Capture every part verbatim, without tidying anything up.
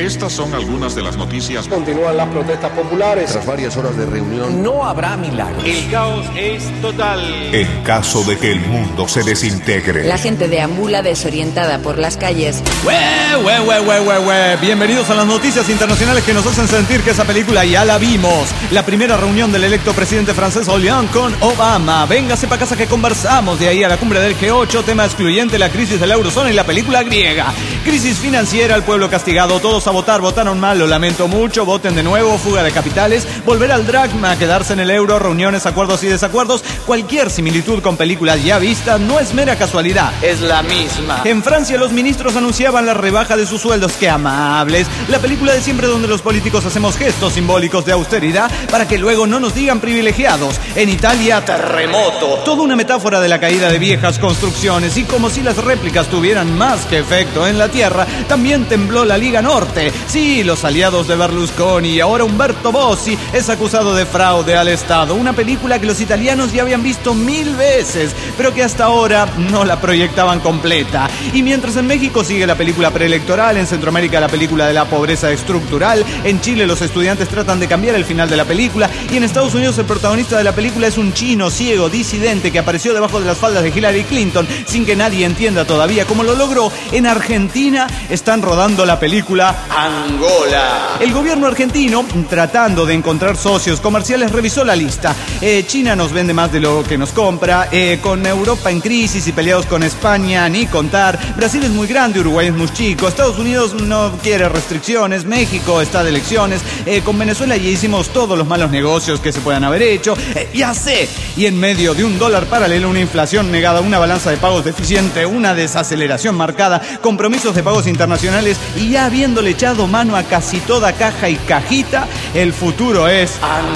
Estas son algunas de las noticias. Continúan las protestas populares. Tras varias horas de reunión, no habrá milagros. El caos es total. En caso de que el mundo se desintegre. La gente deambula desorientada por las calles. ¡Hue, hue, hue, hue, hue, hue! Bienvenidos a las noticias internacionales que nos hacen sentir que esa película ya la vimos. La primera reunión del electo presidente francés Hollande con Obama. Véngase pa' casa que conversamos. De ahí a la cumbre del G ocho, tema excluyente, la crisis de la eurozona y la película griega. Crisis financiera, el pueblo castigado, todos a votar, votaron mal, lo lamento mucho, voten de nuevo, fuga de capitales, volver al dracma, quedarse en el euro, reuniones, acuerdos y desacuerdos. Cualquier similitud con películas ya vistas no es mera casualidad. Es la misma. En Francia los ministros anunciaban la rebaja de sus sueldos. ¡Qué amables! La película de siempre donde los políticos hacemos gestos simbólicos de austeridad para que luego no nos digan privilegiados. En Italia, terremoto. Toda una metáfora de la caída de viejas construcciones y como si las réplicas tuvieran más que efecto en la tierra, también tembló la Liga Norte. Sí, los aliados de Berlusconi y ahora Umberto Bossi es acusado de fraude al Estado. Una película que los italianos ya habían visto mil veces, pero que hasta ahora no la proyectaban completa. Y mientras en México sigue la película preelectoral, en Centroamérica la película de la pobreza estructural, en Chile los estudiantes tratan de cambiar el final de la película y en Estados Unidos el protagonista de la película es un chino ciego disidente que apareció debajo de las faldas de Hillary Clinton sin que nadie entienda todavía cómo lo logró. En Argentina están rodando la película Angola. El gobierno argentino, tratando de encontrar socios comerciales, revisó la lista. Eh, China nos vende más de lo que nos compra, eh, con Europa en crisis y peleados con España, ni contar. Brasil es muy grande, Uruguay es muy chico, Estados Unidos no quiere restricciones, México está de elecciones, eh, con Venezuela ya hicimos todos los malos negocios que se puedan haber hecho, eh, ya sé. Y en medio de un dólar paralelo, una inflación negada, una balanza de pagos deficiente, una desaceleración marcada, compromisos de pagos internacionales y ya habiéndole echado mano a casi toda caja y cajita, el futuro es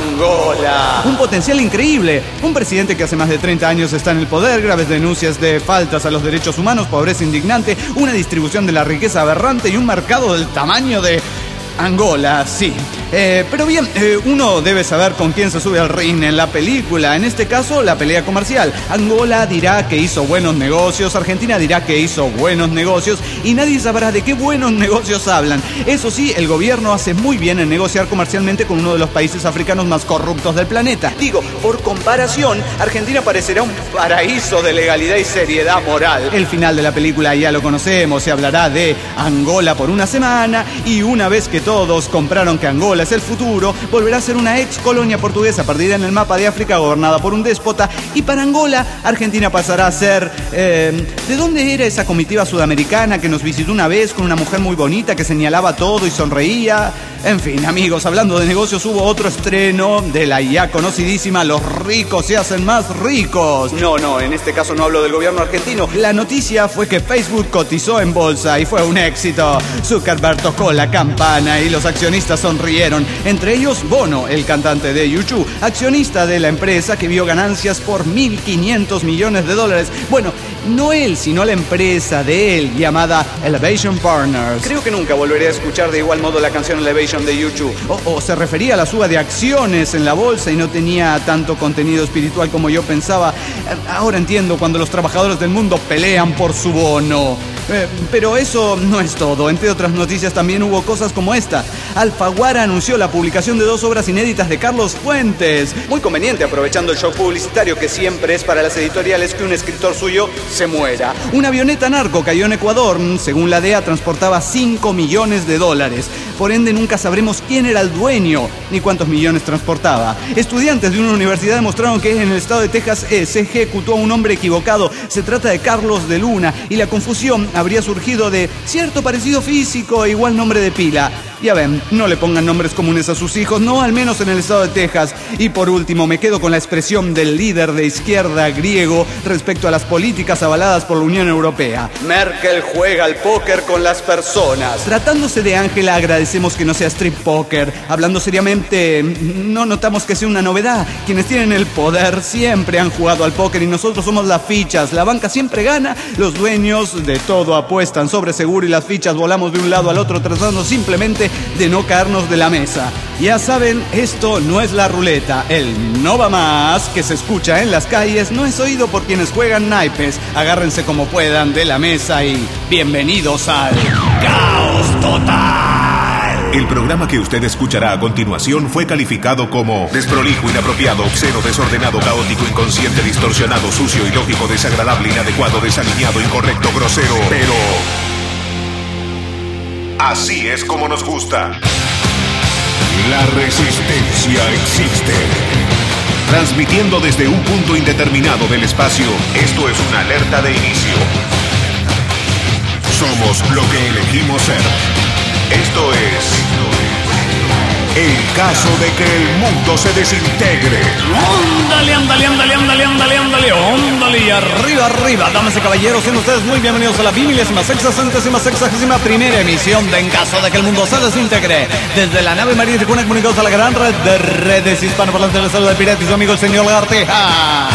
Angola. Un potencial increíble. Un presidente que hace más de treinta años está en el poder, graves denuncias de faltas a los derechos humanos, pobreza indignante, una distribución de la riqueza aberrante y un mercado del tamaño de Angola, sí. Eh, pero bien, eh, uno debe saber con quién se sube al ring en la película. En este caso, la pelea comercial. Angola dirá que hizo buenos negocios, Argentina dirá que hizo buenos negocios y nadie sabrá de qué buenos negocios hablan. Eso sí, el gobierno hace muy bien en negociar comercialmente con uno de los países africanos más corruptos del planeta. Digo, por comparación, Argentina parecerá un paraíso de legalidad y seriedad moral. El final de la película ya lo conocemos, se hablará de Angola por una semana y una vez que todos compraron que Angola es el futuro, volverá a ser una ex colonia portuguesa perdida en el mapa de África, gobernada por un déspota, y para Angola, Argentina pasará a ser... Eh, ¿de dónde era esa comitiva sudamericana que nos visitó una vez con una mujer muy bonita que señalaba todo y sonreía? En fin, amigos, hablando de negocios, hubo otro estreno de la ya conocidísima Los ricos se hacen más ricos. No, no, en este caso no hablo del gobierno argentino. La noticia fue que Facebook cotizó en bolsa y fue un éxito. Zuckerberg tocó la campana y los accionistas sonrieron. Entre ellos, Bono, el cantante de YouTube, accionista de la empresa que vio ganancias por mil quinientos millones de dólares. Bueno, no él, sino la empresa de él, llamada Elevation Partners. Creo que nunca volveré a escuchar de igual modo la canción Elevation de YouTube. O, o se refería a la suba de acciones en la bolsa y no tenía tanto contenido espiritual como yo pensaba. Ahora entiendo cuando los trabajadores del mundo pelean por su bono. Eh, pero eso no es todo. Entre otras noticias también hubo cosas como esta. Alfaguara anunció la publicación de dos obras inéditas de Carlos Fuentes. Muy conveniente, aprovechando el shock publicitario que siempre es para las editoriales que un escritor suyo se muera. Una avioneta narco cayó en Ecuador. Según la D E A, transportaba cinco millones de dólares. Por ende, nunca sabremos quién era el dueño ni cuántos millones transportaba. Estudiantes de una universidad demostraron que en el estado de Texas eh, se ejecutó a un hombre equivocado. Se trata de Carlos de Luna y la confusión habría surgido de cierto parecido físico e igual nombre de pila. Ya ven, no le pongan nombres comunes a sus hijos, no al menos en el estado de Texas. Y por último, me quedo con la expresión del líder de izquierda griego respecto a las políticas avaladas por la Unión Europea. Merkel juega al póker con las personas. Tratándose de Ángela, agradecemos que no sea strip poker. Hablando seriamente, no notamos que sea una novedad. Quienes tienen el poder siempre han jugado al póker y nosotros somos las fichas. La banca siempre gana, los dueños de todo apuestan sobre seguro y las fichas volamos de un lado al otro tratando simplemente de no caernos de la mesa. Ya saben, esto no es la ruleta. El no va más que se escucha en las calles no es oído por quienes juegan naipes. Agárrense como puedan de la mesa y bienvenidos al Caos Total. El programa que usted escuchará a continuación fue calificado como desprolijo, inapropiado, obsceno, desordenado, caótico, inconsciente, distorsionado, sucio, ilógico, desagradable, inadecuado, desalineado, incorrecto, grosero. Pero así es como nos gusta. La resistencia existe. Transmitiendo desde un punto indeterminado del espacio, esto es una alerta de inicio. Somos lo que elegimos ser. Esto es el caso de que el mundo se desintegre. Ándale, ándale, ándale, ándale, ándale, ándale, ándale, y arriba, arriba, damas y caballeros, sean ustedes muy bienvenidos a la vigésima sexagésima sexagésima primera emisión de En Caso de que el Mundo se Desintegre. Desde la nave María de Cuna, comunicados a la gran red de redes hispanoparlantes del Estado de Pirata y su amigo el señor Lagarteja.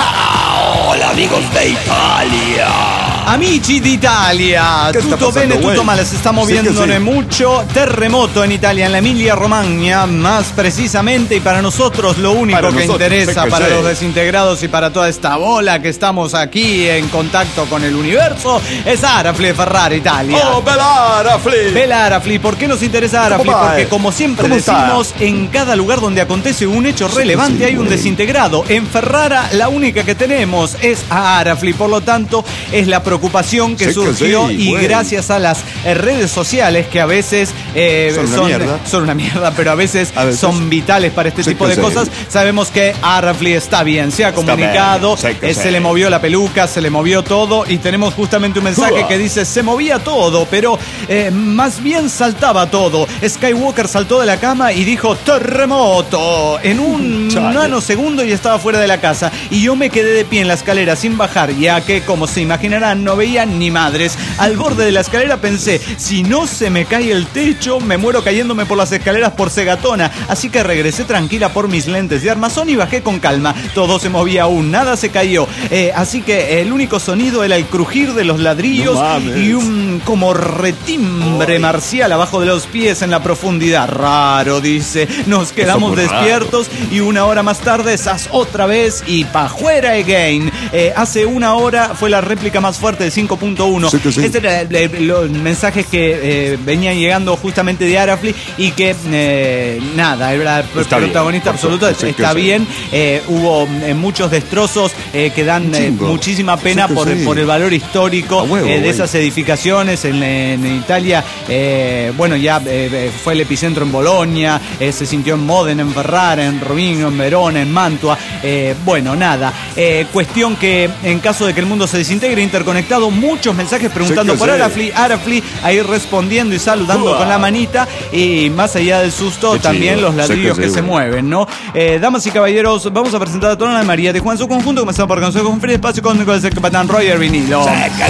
Hola amigos de Italia. Amici d'Italia, tutto bene, tutto male, se está moviéndole sí sí. mucho. Terremoto en Italia, en la Emilia Romagna, más precisamente, y para nosotros lo único para que nosotros, interesa, que para sí. los desintegrados y para toda esta bola que estamos aquí en contacto con el universo, es Arafli Ferrara, Italia. ¡Oh, bella Arafli! Bella Arafli, ¿por qué nos interesa Arafli? Porque como siempre decimos, está? en cada lugar donde acontece un hecho sí, relevante sí, hay un desintegrado. En Ferrara la única que tenemos es a Arafli, por lo tanto es la preocupación que sí, surgió que sí, y bueno. gracias a las eh, redes sociales que a veces eh, son, una son, son una mierda, pero a veces, a veces son vitales para este sí, tipo de sí. cosas. Sabemos que Arafli está bien, se ha comunicado, sí, eh, se sí. le movió la peluca, se le movió todo y tenemos justamente un mensaje uh. que dice se movía todo, pero eh, más bien saltaba todo. Skywalker saltó de la cama y dijo terremoto en un nanosegundo y estaba fuera de la casa y yo me quedé de pie en la escalera sin bajar, ya que como se imaginarán no veía ni madres. Al borde de la escalera pensé, si no se me cae el techo, me muero cayéndome por las escaleras por cegatona. Así que regresé tranquila por mis lentes de armazón y bajé con calma. Todo se movía aún, nada se cayó. Eh, así que el único sonido era el crujir de los ladrillos no y un como retimbre Ay. marcial abajo de los pies en la profundidad. Raro, dice. Nos quedamos despiertos raro. y una hora más tarde, esas otra vez y pa' fuera again. Eh, hace una hora fue la réplica más fuerte de cinco punto uno. Sí, sí. Este era el, el, los mensajes que eh, venían llegando justamente de Arafli y que eh, nada, era el está protagonista bien, absoluto. Sí, está bien. Eh, hubo eh, muchos destrozos eh, que dan eh, muchísima pena sí, por, sí. por el valor histórico huevo, eh, de wey. esas edificaciones en, en Italia. Eh, bueno, ya eh, fue el epicentro en Bolonia, eh, se sintió en Módena, en Ferrara, en Romino, en Verona, en Mantua. Eh, bueno, nada. Eh, cuestión que en caso de que el mundo se desintegre, interconectado, muchos mensajes preguntando sí, por sí. Arafli, Arafli, ahí respondiendo y saludando uh, con la manita, y más allá del susto, también chido. los ladrillos sí, que, que sí, se bueno. mueven, ¿no? Eh, damas y caballeros, vamos a presentar a toda la María de Juan su conjunto, comenzando por Consejo con Free Espacio con el capitán Roger Vinilo.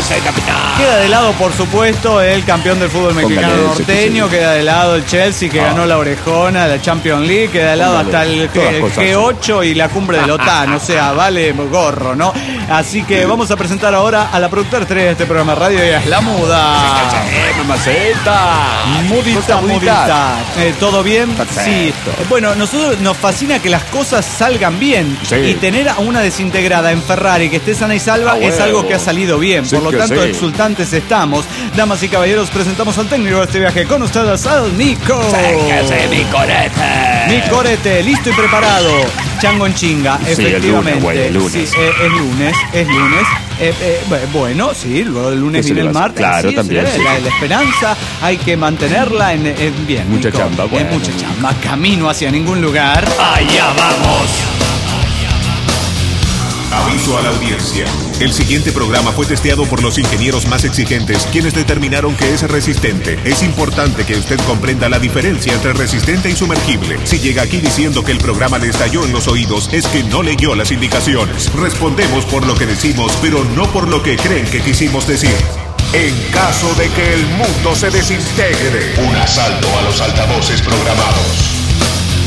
Queda de lado, por supuesto, el campeón del fútbol mexicano Póngale, norteño, sí, sí. queda de lado el Chelsea, que ah. ganó la orejona, la Champions League, queda de lado Póngale. hasta el, el G ocho y la cumbre de la OTAN, o sea, vale gorro, ¿no? Así que vamos a presentar ahora a la productora estrella de este programa de radio, y es la Muda. Mamaceta. Mudita, mudita. Eh, ¿Todo bien? Perfecto. Sí. Bueno, nosotros nos fascina que las cosas salgan bien. Sí. Y tener a una desintegrada en Ferrari que esté sana y salva es algo que ha salido bien. Sí, Por lo tanto, sí. exultantes estamos. Damas y caballeros, presentamos al técnico de este viaje. Con ustedes, al Nico. Séquese, mi corete. Mi corete, listo y preparado. Chango en chinga, sí, efectivamente. El lunes, güey, el lunes. Sí, eh, es lunes, es lunes. Eh, eh, bueno, sí, luego el lunes viene el martes. Claro, sí, también. Sí, sí. La, la esperanza hay que mantenerla en, en bien. Mucha Nico, chamba, bueno. En mucha chamba. Camino hacia ningún lugar. Allá vamos. Aviso a la audiencia. El siguiente programa fue testeado por los ingenieros más exigentes, quienes determinaron que es resistente. Es importante que usted comprenda la diferencia entre resistente y sumergible. Si llega aquí diciendo que el programa le estalló en los oídos, es que no leyó las indicaciones. Respondemos por lo que decimos, pero no por lo que creen que quisimos decir. En caso de que el mundo se desintegre, un asalto a los altavoces programados.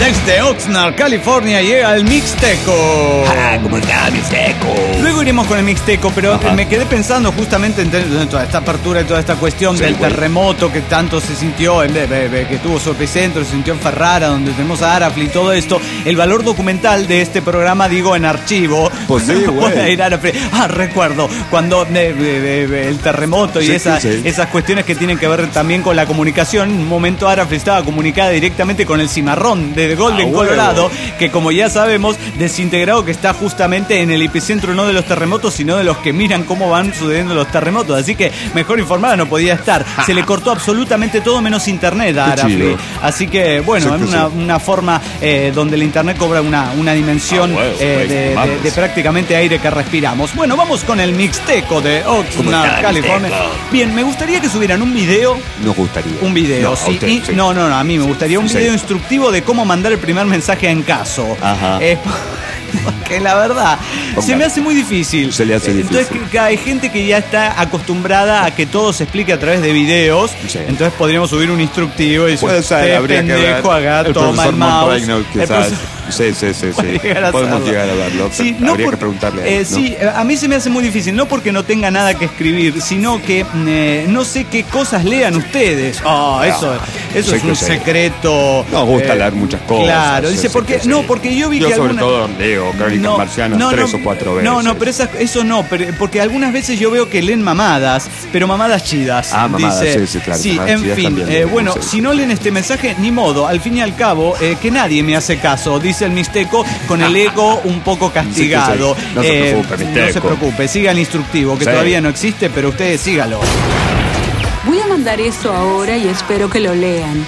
Desde Oxnard, California, llega el Mixteco. Ah, ¿cómo está, Mixteco? Luego iremos con el Mixteco, pero Ajá. me quedé pensando justamente en, en toda esta apertura y toda esta cuestión Sí, del güey. terremoto que tanto se sintió, en, de- de- de- que tuvo su epicentro, se sintió en Ferrara, donde tenemos a Arafli y todo esto. El valor documental de este programa, digo, en archivo. Pues sí, No güey. puede ir a Arafli. Ah, recuerdo, cuando eh, eh, eh, el terremoto y Sí, esa- sí, sí. esas cuestiones que tienen que ver también con la comunicación. En un momento Arafli estaba comunicada directamente con el cimarrón de Golden, Ah, huevo. Colorado, que como ya sabemos, desintegrado, que está justamente en el epicentro no de los terremotos, sino de los que miran cómo van sucediendo los terremotos. Así que mejor informada no podía estar. Se le cortó absolutamente todo menos internet a Qué Arafli. chido. Así que, bueno, Sí, en que una, sí. una forma eh, donde el internet cobra una, una dimensión Ah, huevo, eh, güey, de, de- mames. de prácticamente aire que respiramos. Bueno, vamos con el Mixteco de ¿Cómo Oxnard, está, California. Mixteco? Bien, me gustaría que subieran un video. Nos gustaría. Un video, No, a sí. usted, y- sí. No, no, no, a mí me gustaría un Sí. video instructivo de cómo mandar el primer mensaje en caso. Ajá. Eh, porque la verdad, Póngale. se me hace muy difícil. Se le hace Eh, Entonces, difícil. que hay gente que ya está acostumbrada a que todo se explique a través de videos. Sí. Entonces podríamos subir un instructivo y dice, Puede ser, usted, habría que pendejo, ver. haga, El toma profesor el mouse. Montraigno, El quizás. profesor- Sí, sí, sí, Puede sí. llegar a Podemos hacerlo. llegar a verlo. Sí, pero no habría por- que preguntarle a eh, él, ¿no? Sí, eh, a mí se me hace muy difícil, no porque no tenga nada que escribir, sino que eh, no sé qué cosas lean ustedes. Ah, eso, eso sé es que un sé. secreto. Nos gusta eh, leer muchas cosas. Claro, sí, dice, sí, porque, sí. no, porque yo vi Yo que sobre alguna- todo leo Crónicas Marcianas tres o cuatro veces. No, no, pero esas- eso no, pero, porque algunas veces yo veo que leen mamadas, pero mamadas chidas. Ah, mamadas, dice, sí, sí, claro, Sí, mamadas en chidas fin, también eh, leo, bueno, sí. si no leen este mensaje, ni modo, al fin y al cabo, eh, que nadie me hace caso, dice el Mixteco con el ego un poco castigado. Sí, sí, sí. No se Eh, preocupe, Mixteco. No se preocupe, siga el instructivo, que Sí. todavía no existe, pero ustedes sígalo. Voy a mandar esto ahora y espero que lo lean.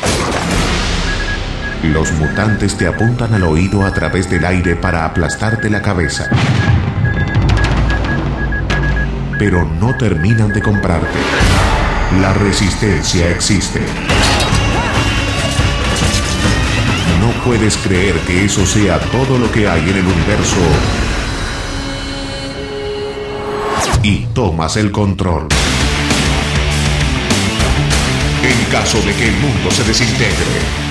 Los mutantes te apuntan al oído a través del aire para aplastarte la cabeza. Pero no terminan de comprarte. La resistencia existe. No puedes creer que eso sea todo lo que hay en el universo. Y tomas el control. En caso de que el mundo se desintegre.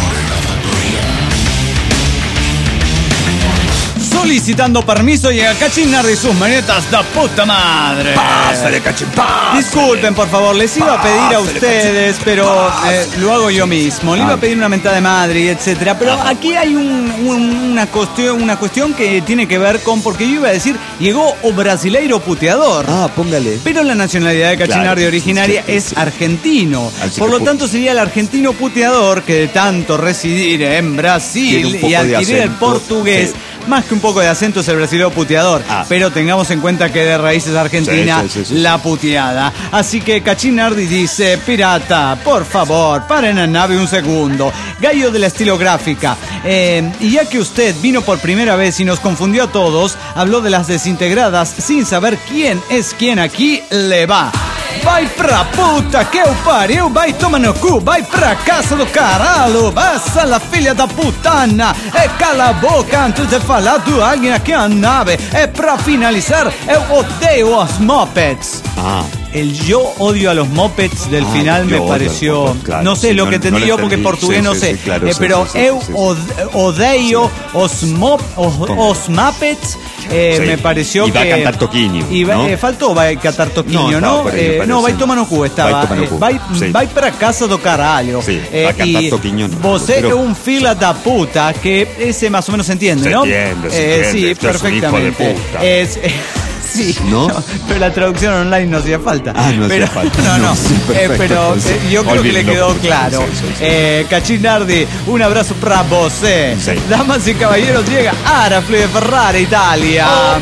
Solicitando permiso llega Cachinardi y sus manetas de puta madre. Pásale, cachipá. Disculpen, por favor, les iba a pedir a ustedes, pero eh, lo hago yo mismo. Le iba a pedir una mentada de madre y etcétera. Pero aquí hay un- un- una, cuestión, una cuestión que tiene que ver con, porque yo iba a decir, llegó o brasileiro puteador. Ah, póngale. Pero la nacionalidad de Cachinardi Claro, originaria sí, sí, es sí. argentino. Así Por que lo pu- tanto sería el argentino puteador que de tanto residir en Tiene Brasil un poco y de adquirir el acento, portugués, sí. más que un poco de acento es el brasileño puteador. Ah. Pero tengamos en cuenta que de raíces argentinas, Sí, sí, sí, sí, la sí. puteada. Así que Cachinardi dice, pirata, por favor, paren la nave un segundo. Gallo de la estilográfica. Eh, y ya que usted vino por primera vez y nos confundió a todos, habló de las desintegradas sin saber quién es quién aquí, le va. Vai pra puta que eu pariu, vai tomar no cu, vai pra casa do caralho, essa la filha da putana, é cala a boca antes de falar do alguém aqui a nave, é pra finalizar, eu odeio os mopeds. Ah. El yo odio a los mopeds del Ah, final yo me odio a los pareció, mopeds, claro, no sé sí, lo no- que no entendí lo yo porque entendí, portugués sí, no sí, sé, sí, claro, Eh, sí, pero sí, sí, eu sí, sí. od- odeio os, mop, os, os Muppets, eh, Sí. me pareció Y que... va a cantar Toquinho, Y va- ¿no? eh, faltó va a cantar Toquinho, No, ¿no? estaba por ahí, me Eh, parece. no, vai tomar no cu estaba. Vai tomar no Eh, cu, vai, sí. vai pra casa do caralho. Sí, Eh, va a cantar y Toquinho, no, Você pero- é un fila da puta, que ese más o menos se entiende, Se ¿no? entiende, se Eh, entiende, Sí, usted es un hijo de perfectamente. puta. Es, sí, ¿No? pero la traducción online no hacía falta. Ah, no hacía pero, falta. No, no, No, sí, eh, perfecto, pero pues, eh, yo creo que le olvídelo, quedó porque- claro. sí, sí, sí. Eh, Cachinardi, un abrazo para vos. eh. Sí. Damas y caballeros, llega Arafli de Ferrara, Italia.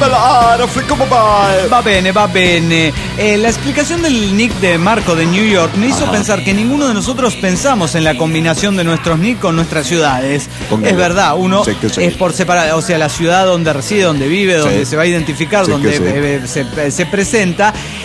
¿cómo va? Va bene, va bene. Eh, la explicación del nick de Marco de New York me hizo Ajá. pensar que ninguno de nosotros pensamos en la combinación de nuestros nick con nuestras ciudades. Póngale. Es verdad, uno Sí, que sí. es por separado, o sea, la ciudad donde reside, donde vive, donde Sí. se va a identificar, Sí, donde que sí. eh, se, se presenta.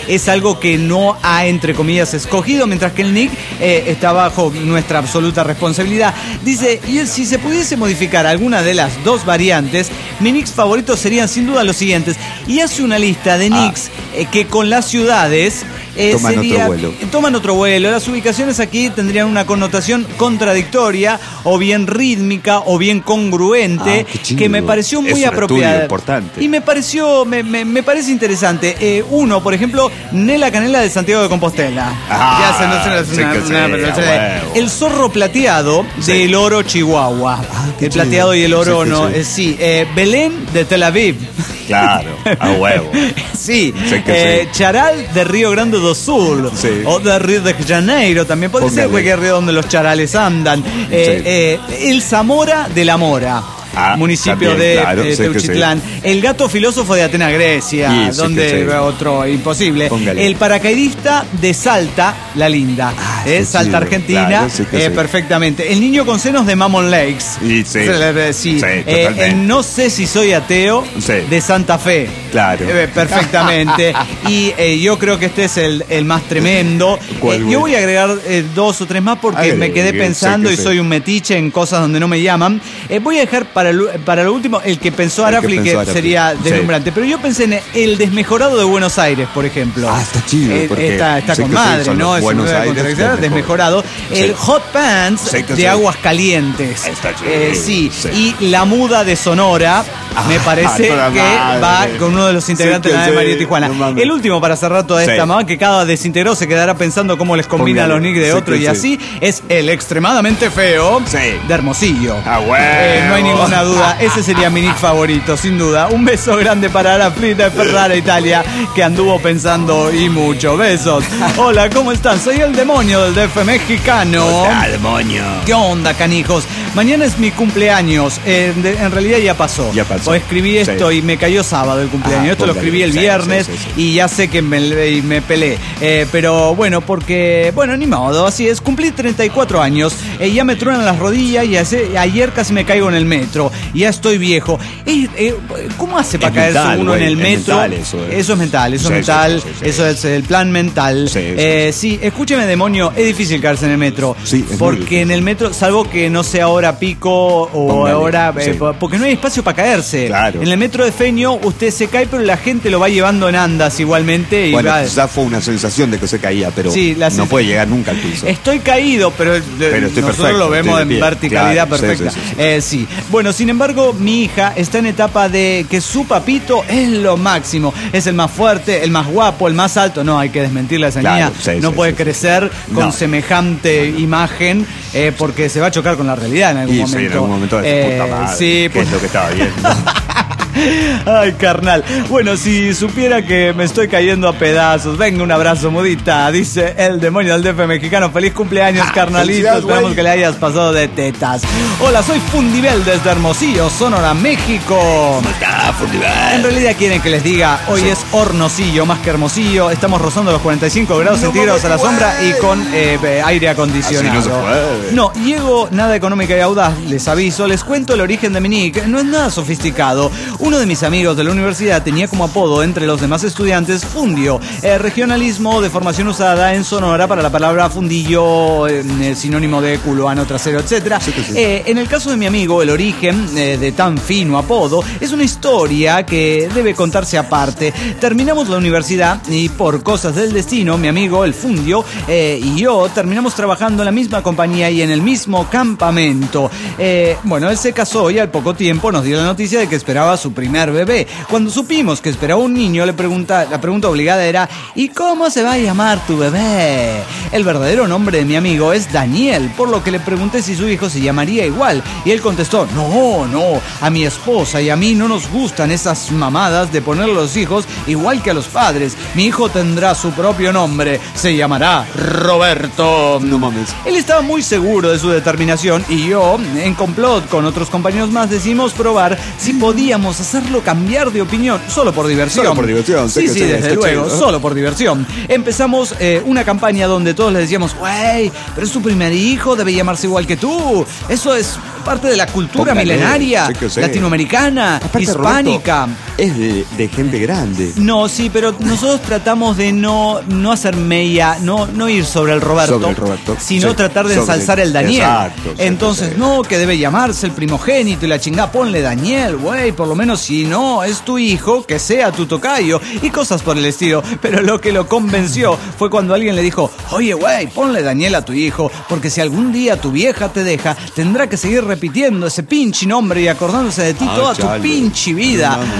es algo que no ha, entre comillas, escogido, mientras que el nick eh, está bajo nuestra absoluta responsabilidad. Dice, y si se pudiese modificar alguna de las dos variantes, mis nicks favoritos serían sin duda los siguientes. Y hace una lista de nicks ah. eh, que con las ciudades eh, toman sería, otro vuelo. Toman otro vuelo. Las ubicaciones aquí tendrían una connotación contradictoria, o bien rítmica, o bien congruente, ah, que me pareció muy es un apropiada. Importante. Y me pareció, me, me, me parece interesante. Eh, uno, por ejemplo, Nela Canela de Santiago de Compostela. Ah, ya se, no, se, no, sí una, que una, sí, una, huevo. El zorro plateado sí. del oro Chihuahua. Ah, el plateado y el oro sí, no. sí. Eh, sí. Eh, Belén de Tel Aviv. Claro, a huevo. Sí, sí eh, sí. Charal de Río Grande do Sul, sí. o de Río de Janeiro, también puede Póngale. ser cualquier río donde los charales andan. Eh, sí. eh, el Zamora de la Mora. Ah, municipio también, de claro, eh, Teuchitlán. Sí. El gato filósofo de Atenas, Grecia, sí, donde sí, otro imposible. Póngale. El paracaidista de Salta, la linda. Ah, eh, Salta, chido. Argentina, claro, sí eh, sí. perfectamente. El niño con senos de Mammon Lakes. Sí, sí. sí. sí eh, el no sé si soy ateo sí. de Santa Fe. Claro. Eh, perfectamente. Y eh, yo creo que este es el, el más tremendo. Eh, yo voy a agregar eh, dos o tres más porque Agregue, me quedé pensando y soy un metiche en cosas donde no me llaman. Eh, voy a dejar para Para, para lo último, el que pensó Arafli, que, que sería deslumbrante. Sí. Pero yo pensé en el desmejorado de Buenos Aires, por ejemplo. Ah, está chido. Eh, está está con madre, sí, ¿no? Es un desmejorado. Sí. El Hot Pants sí, de sí. Aguas Calientes. Está chido. Eh, sí. sí. Y la muda de Sonora, ah, me parece que madre. va con uno de los integrantes sí, de la de María Tijuana. No, el último, para cerrar toda esta, sí. mamá, que cada desintegrado se quedará pensando cómo les combina Póngale. los nicks de sí, otro y sí. así, es el extremadamente feo sí. de Hermosillo. Ah, bueno. Eh, no hay ninguna duda, ese sería mi nick favorito, sin duda. Un beso grande para Arafli de Ferrara, Italia, que anduvo pensando y mucho. Besos. Hola, ¿cómo están? Soy el demonio del D F mexicano. Hola, demonio. ¿Qué onda, canijos? Mañana es mi cumpleaños. Eh, de, en realidad ya pasó. Ya pasó. O escribí esto sí. y me cayó sábado el cumpleaños. Ah, esto lo escribí el viernes sí, sí, sí. y ya sé que me, me pelé. Eh, pero bueno, porque, bueno, ni modo, así es. Cumplí treinta y cuatro años. Eh, ya me truenan las rodillas y hace, ayer casi me caigo en el metro. Ya estoy viejo. Eh, eh, ¿Cómo hace para caerse mental, uno wey, en el metro? Mental, eso, es. eso es mental, eso sí, es mental, sí, sí, sí, eso sí. es el plan mental. Sí, eh, sí, escúcheme, demonio, es difícil caerse en el metro. Sí, porque en el metro, salvo que no sea hora pico o Póngale, ahora, eh, sí. porque no hay espacio para caerse. Claro. En el metro de Feño usted se cae, pero la gente lo va llevando en andas igualmente. Y bueno, va... ya fue una sensación de que se caía, pero sí, no puede llegar nunca al piso. Estoy caído, pero, pero nosotros perfecto, lo vemos en verticalidad claro, perfecta. Sí, sí, sí, sí. Eh, sí. Bueno, sin embargo, mi hija está en etapa de que su papito es lo máximo. Es el más fuerte, el más guapo, el más alto. No, hay que desmentirle a esa claro, niña. Sí, no sí, puede sí, crecer sí. con no. semejante imagen eh, porque se va a chocar con la realidad en algún y, momento. Sí, en algún momento de eh, puta madre. Sí, ¿Qué pues... es lo que estaba viendo? Ay, carnal. Bueno, si supiera que me estoy cayendo a pedazos. Venga, un abrazo, mudita. Dice el demonio del D F mexicano. Feliz cumpleaños, ah, carnalito. Esperamos wey. que le hayas pasado de tetas. Hola, soy Fundibel desde Hermosillo, Sonora, México. ¿Cómo está, Fundibel? En realidad quieren que les diga, hoy sí. es Hornosillo más que Hermosillo. Estamos rozando los cuarenta y cinco grados no centígrados a la sombra y con eh, aire acondicionado. Así no se puede. No, llego nada económica y audaz, les aviso. Les cuento el origen de mi nick. No es nada sofisticado. Uno de mis amigos de la universidad tenía como apodo entre los demás estudiantes Fundio, eh, regionalismo de formación usada en Sonora para la palabra fundillo, eh, sinónimo de culoano trasero, etcétera. Sí, sí. Eh, en el caso de mi amigo, el origen eh, de tan fino apodo es una historia que debe contarse aparte. Terminamos la universidad y por cosas del destino, mi amigo, el Fundio, eh, y yo terminamos trabajando en la misma compañía y en el mismo campamento. Eh, bueno, él se casó y al poco tiempo nos dio la noticia de que esperaba su primer bebé. Cuando supimos que esperaba un niño, le pregunta, la pregunta obligada era: ¿y cómo se va a llamar tu bebé? El verdadero nombre de mi amigo es Daniel, por lo que le pregunté si su hijo se llamaría igual. Y él contestó: no, no, a mi esposa y a mí no nos gustan esas mamadas de poner a los hijos igual que a los padres. Mi hijo tendrá su propio nombre, se llamará Roberto. No mames. Él estaba muy seguro de su determinación y yo, en complot con otros compañeros más, decidimos probar si podíamos hacerlo cambiar de opinión, solo por diversión. Solo por diversión. Sí, sí, desde luego, chido. Solo por diversión. Empezamos eh, una campaña donde todos le decíamos: güey, pero es tu primer hijo, debe llamarse igual que tú. Eso es parte de la cultura Póngale, milenaria, sí sí. latinoamericana, aparte, hispánica. Roberto, es de, de gente grande. No, sí, pero nosotros tratamos de no, no hacer media, no, no ir sobre el Roberto, Sobre el Roberto. sino Sí, tratar de sobre ensalzar el- el Daniel. Exacto, sí, Entonces, sí. no, que debe llamarse el primogénito y la chingada, ponle Daniel, güey, por lo menos si no es tu hijo, que sea tu tocayo y cosas por el estilo. Pero lo que lo convenció fue cuando alguien le dijo, oye, güey, ponle Daniel a tu hijo, porque si algún día tu vieja te deja, tendrá que seguir repitiendo ese pinche nombre y acordándose de ti Ah, toda chale. tu pinche vida. No,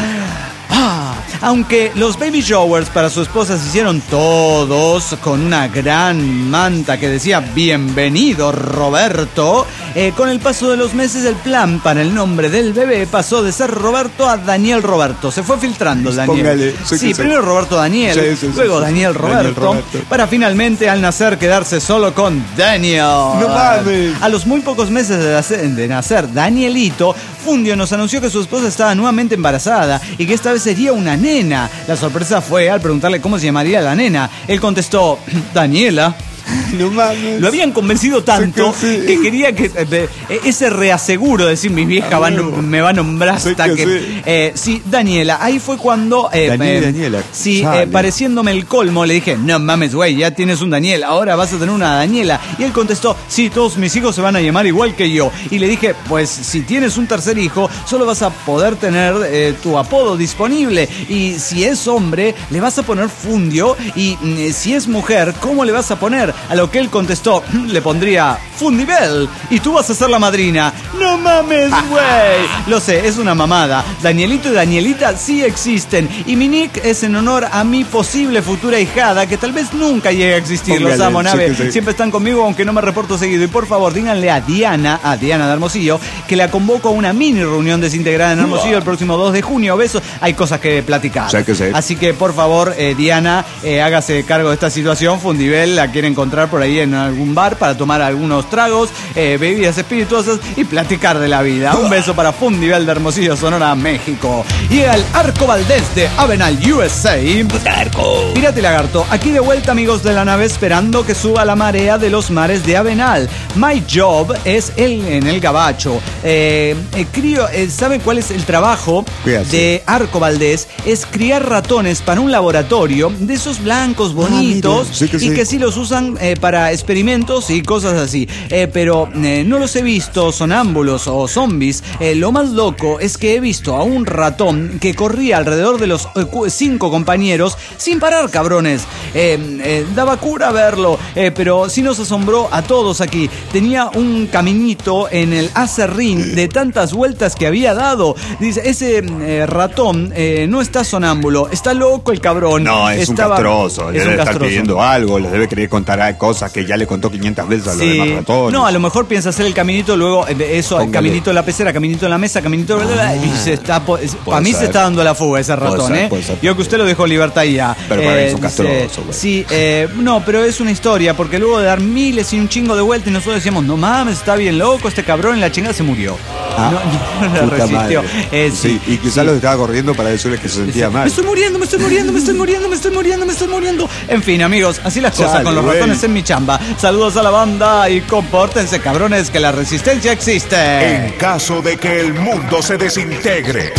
Ah, aunque los baby showers para su esposa se hicieron todos con una gran manta que decía bienvenido Roberto, eh, con el paso de los meses el plan para el nombre del bebé pasó de ser Roberto a Daniel Roberto. Se fue filtrando el Daniel. Póngale, sí sí, que sí. primero Roberto Daniel, Sí, sí, sí, luego sí. Daniel Roberto, Daniel Roberto. para finalmente al nacer quedarse solo con Daniel. No mames. A los muy pocos meses de nacer, de nacer Danielito, Fundio nos anunció que su esposa estaba nuevamente embarazada y que esta vez sería una nena. La sorpresa fue al preguntarle cómo se llamaría la nena. Él contestó, Daniela. No mames. Lo habían convencido tanto Sí que sí. que quería que eh, eh, ese reaseguro de decir mi vieja va a nom- me va a nombrar Sí hasta que que, sí. eh, sí, Daniela. Ahí fue cuando eh, Daniel y eh, Daniela. sí, eh, Chale. pareciéndome el colmo le dije, no mames güey, ya tienes un Daniel, ahora vas a tener una Daniela. Y él contestó, sí, todos mis hijos se van a llamar igual que yo. Y le dije, pues si tienes un tercer hijo solo vas a poder tener eh, tu apodo disponible, y si es hombre le vas a poner Fundio, y mm, si es mujer, ¿cómo le vas a poner? A lo que él contestó, le pondría Fundibel y tú vas a ser la madrina. No mames, güey. Lo sé, es una mamada. Danielito y Danielita sí existen, y mi nick es en honor a mi posible futura hijada que tal vez nunca llegue a existir. Los Póngale, amo, sí nave. que sí. Siempre están conmigo aunque no me reporto seguido. Y por favor, díganle a Diana, a Diana de Hermosillo, que la convoco a una mini reunión desintegrada en Hermosillo el próximo dos de junio. Besos. Hay cosas que platicar. Sí que sí. Así que por favor, eh, Diana, eh, hágase cargo de esta situación. Fundibel la quiere encontrar por ahí en algún bar para tomar algunos tragos, eh, bebidas espirituosas y platicar de la vida. Un beso para Fundibel de Hermosillo, Sonora, México. Y el Arco Valdés de Avenal, U S A. Arco. Pirata y Lagarto, aquí de vuelta, amigos de la nave, esperando que suba la marea de los mares de Avenal. My job es el, en el gabacho. Eh, eh, crío, eh, ¿saben cuál es el trabajo ¿Qué hace? de Arco Valdés? Es criar ratones para un laboratorio de esos blancos bonitos, mira, sí que y sí. que sí los usan eh, para experimentos y cosas así. Eh, pero eh, no los he visto sonámbulos o zombies. Eh, lo más loco es que he visto a un ratón que corría alrededor de los eh, cu- cinco compañeros sin parar, cabrones. Eh, eh, daba cura verlo, eh, pero sí nos asombró a todos aquí. Tenía un caminito en el acerrín de tantas vueltas que había dado. Dice, ese eh, ratón eh, no está sonámbulo, está loco el cabrón. No, es Estaba- un castroso. Le es un debe estar castroso. pidiendo algo, le debe querer contar cosas que ya le contó quinientas veces a los Sí. demás ratones. No, a lo mejor piensa hacer el caminito, luego eh, de eso, el Póngale. caminito en la pecera, caminito en la mesa, caminito bla, bla, bla, y se está po- es- para mí ser. se está dando la fuga ese Puede ratón, ser, ¿eh? puede ser. Yo que usted lo dejó en libertad y ya. Pero para mí es un dice, castroso, güey. Sí, eh, no, pero es una historia, porque luego de dar miles y un chingo de vueltas y nosotros decíamos, no mames, está bien loco, este cabrón en la chingada se murió. Ah, no, no, lo puta resistió. madre. Eh, sí, y quizás los estaba corriendo para decirles que se sentía Me mal. estoy muriendo, me estoy muriendo, me estoy muriendo, me estoy muriendo, me estoy muriendo. En fin, amigos, así las cosas Chale, con los güey. ratones en mi chamba. Saludos a la banda y compórtense, cabrones, que la resistencia existe. En caso de que el mundo se desintegre.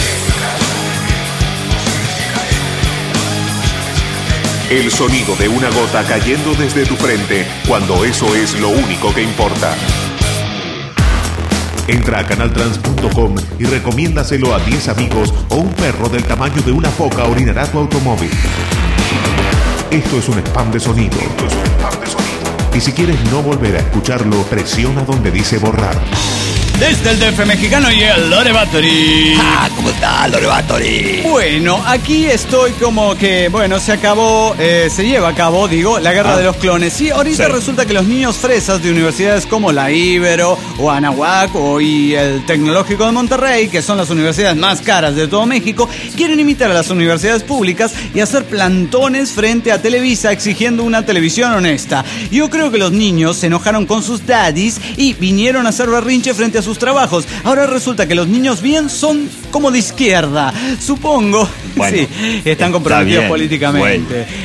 El sonido de una gota cayendo desde tu frente cuando eso es lo único que importa. Entra a canaltrans punto com y recomiéndaselo a diez amigos o un perro del tamaño de una foca orinará tu automóvil. Esto es un spam de sonido. Esto es un spam de sonido. Y si quieres no volver a escucharlo, presiona donde dice borrar. Desde el D F mexicano y el Lore Battery. Ah, ¿cómo está, Lore Battery? Bueno, aquí estoy como que, bueno, se acabó, eh, se lleva a cabo, digo, la guerra Ah. de los clones. Sí, ahorita Sí. resulta que los niños fresas de universidades como la Ibero o Anahuac o y el Tecnológico de Monterrey, que son las universidades más caras de todo México, quieren imitar a las universidades públicas y hacer plantones frente a Televisa exigiendo una televisión honesta. Yo creo que los niños se enojaron con sus daddies y vinieron a hacer berrinche frente a sus trabajos. Ahora resulta que los niños bien son como de izquierda, supongo. Bueno, sí, están está comprometidos bien, políticamente.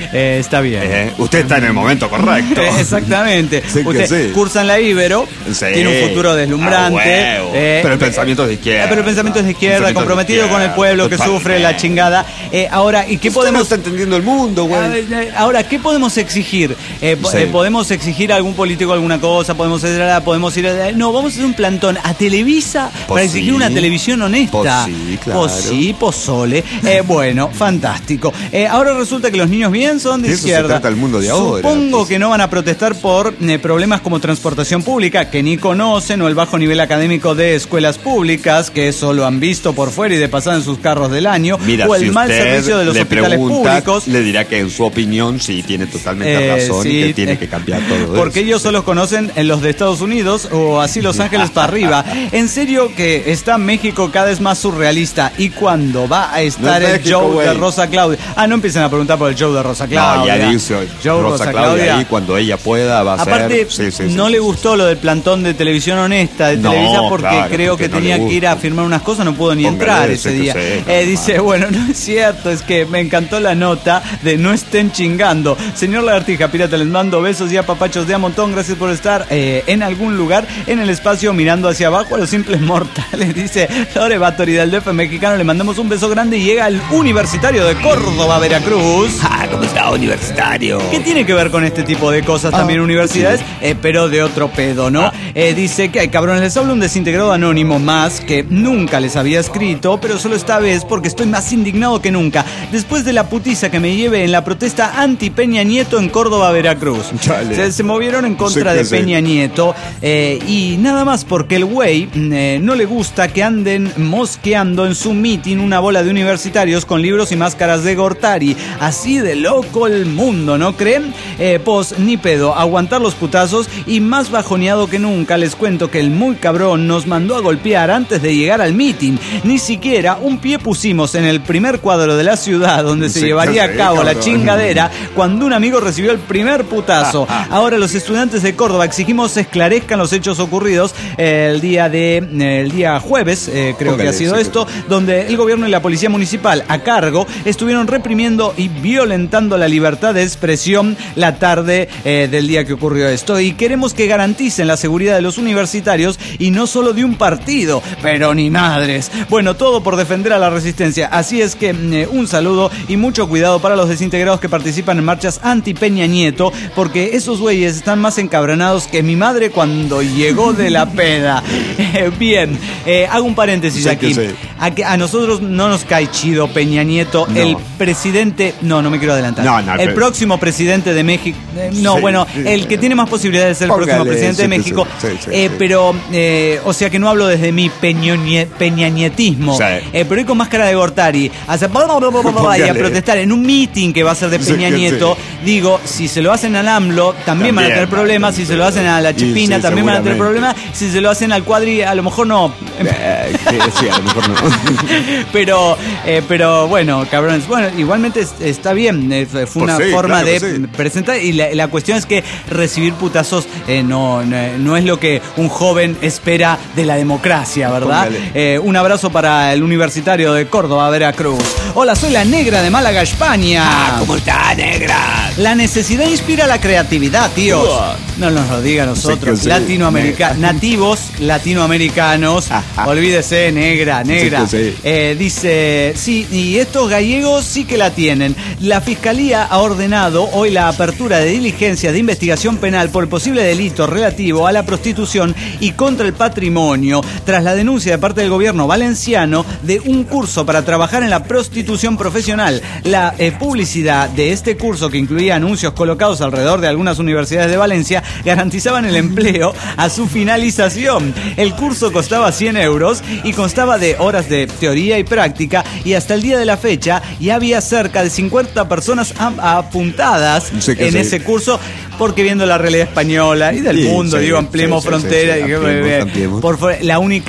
Eh, está bien. Eh, usted está en el momento correcto. Eh, exactamente. Sí que Usted sí. cursa en la Ibero, Sí. tiene un futuro deslumbrante. Ah, huevo. eh, Pero el pensamiento es de izquierda. eh, Pero el pensamiento es de izquierda, Pensamiento comprometido de izquierda, con el pueblo que totalmente. sufre la chingada. Eh, ahora, ¿y qué Usted podemos no está entendiendo el mundo, A güey. ver, eh, Ahora, ¿qué podemos exigir? Eh, po- Sí. eh, ¿Podemos exigir a algún político alguna cosa? ¿Podemos hacer a- podemos ir a- No, vamos a hacer un plantón a Televisa Pues para exigir sí. una televisión honesta. Pues sí, claro. Pues sí, pozole. Eh, bueno, fantástico. Eh, ahora resulta que los niños bien son de De eso se izquierda. trata el mundo de ahora, Supongo pues. que no van a protestar por eh, problemas como transportación pública, que ni conocen, o el bajo nivel académico de escuelas públicas, que eso lo han visto por fuera y de pasada en sus carros del año, Mira, o el si mal usted servicio de los le hospitales pregunta, públicos. le dirá que en su opinión sí tiene totalmente Eh, razón sí, y que tiene eh, que cambiar todo Porque eso. ellos solo conocen en los de Estados Unidos o así Los Ángeles para arriba. En serio que está México cada vez más surrealista. ¿Y cuándo va a estar No es el México, Joe de güey. Rosa Claudia? Ah, no empiecen a preguntar por el Joe de Rosa Claudia. No, ya dice Joe Rosa Claudia ahí cuando ella pueda va a Aparte, ser. Sí, sí, sí, no sí, le sí, gustó lo del plantón de televisión honesta de No, Televisa porque claro, creo porque que no tenía le que ir a gusta. firmar unas cosas, no pudo ni Póngale entrar ese ese que día. sí, Eh, normal. dice, bueno, no es cierto, es que me encantó la nota de no estén chingando. Señor Lagartija, pirata, les mando besos y apapachos de a montón. Gracias por estar eh, en algún lugar en el espacio mirando hacia abajo a los simples mortales. Dice Lore Batori del D F mexicano. Le mandamos un beso grande y llega al Universitario de Córdoba, Veracruz. Ah, ¿cómo está, universitario? ¿Qué tiene que ver con este tipo de cosas Ah, también universidades? sí. Eh, pero de otro pedo, ¿no? Ah. Eh, dice que, cabrones, les hablo un desintegrado anónimo más que nunca les había escrito, pero solo esta vez porque estoy más indignado que nunca. Después de la putiza que me lleve en la protesta anti Peña Nieto en Córdoba, Veracruz. Chale. Se, se movieron en contra Sí que de sí. Peña Nieto eh, y nada más porque el güey eh, no le gusta que anden mosqueando en su meeting una bola de universitarios con libros y máscaras de Gortari. Así de loco el mundo, ¿no creen? Eh, pues ni pedo, aguantar los putazos y más bajoneado que nunca les cuento que el muy cabrón nos mandó a golpear antes de llegar al meeting. Ni siquiera un pie pusimos en el primer cuadro de la ciudad donde se Sí, llevaría sí, a cabo la cabrón. chingadera cuando un amigo recibió el primer putazo. Ahora los estudiantes de Córdoba exigimos se esclarezcan los hechos ocurridos eh, el día de eh, el día jueves, eh, creo Póngale, que ha sido sí, esto, donde el gobierno y la policía municipal a cargo estuvieron reprimiendo y violentando la libertad de expresión la tarde eh, del día que ocurrió esto. Y queremos que garanticen la seguridad de los universitarios y no solo de un partido, pero ni madres. Bueno, todo por defender a la resistencia. Así es que eh, un saludo y mucho cuidado para los desintegrados que participan en marchas anti Peña Nieto, porque esos güeyes están más encabronados que mi madre cuando llegó de la peda. Eh, bien, eh, hago un paréntesis Sí, aquí. que sí. A, que a nosotros no nos cae chido Peña Nieto, No. el presidente, no, no me quiero adelantar. No, no, el pero- próximo presidente de México, eh, no, Sí, bueno, sí, el sí. que tiene más posibilidades de ser el Póngale, próximo presidente de sí, sí, México, sí, sí, eh, sí. pero, eh, o sea que no hablo desde mi peñonie- peñanietismo, Sí. eh, pero ir con máscara de Gortari, a hacer bla, bla, bla, bla, bla, y a Póngale. protestar en un meeting que va a ser de Sí, Peña que Nieto, sí. digo, si se lo hacen al AMLO, también, van a También tener problemas, si se lo hacen a la Y Chipina, sí, también van a tener problemas, seguramente. si se lo hacen al Cuadri, a lo mejor no. Eh, que sí, a lo mejor no. pero, eh, pero bueno, cabrones, bueno, igualmente es- está bien, eh, fue Pues una sí, forma claro de que sí. presentar y la, la cuestión es que recibir putazos eh, no, no, no es lo que un joven espera de la democracia, ¿verdad? Póngale. Eh, un abrazo para el Universitario de Córdoba, Veracruz. Hola, soy la Negra de Málaga, España. Ah, ¿cómo está, negra? La necesidad inspira la creatividad, tíos. Uah. No nos lo diga a nosotros, Sí que sí. latinoamericanos, nativos latinoamericanos. Olvídese, negra, negra. Sí que sí. Eh, dice, sí, y estos gallegos sí que la tienen. La Fiscalía ha ordenado hoy la apertura de diligencias de investigación penal por el posible delito relativo a la prostitución y contra el patrimonio, tras la denuncia de parte del gobierno valenciano de un curso para trabajar en la prostitución profesional. La eh, publicidad de este curso, que incluía anuncios colocados alrededor de algunas universidades de Valencia, garantizaban el empleo a su finalización. El curso costaba cien euros y constaba de horas de teoría y práctica, y hasta el día de la fecha ya había cerca de cincuenta personas a- apuntadas Sí que en sí. ese curso, porque viendo la realidad española y del Sí, mundo, sí, digo, sí, ampliemos sí, frontera, sí, sí, y que, ampliemos, eh, ampliemos. por fu- la única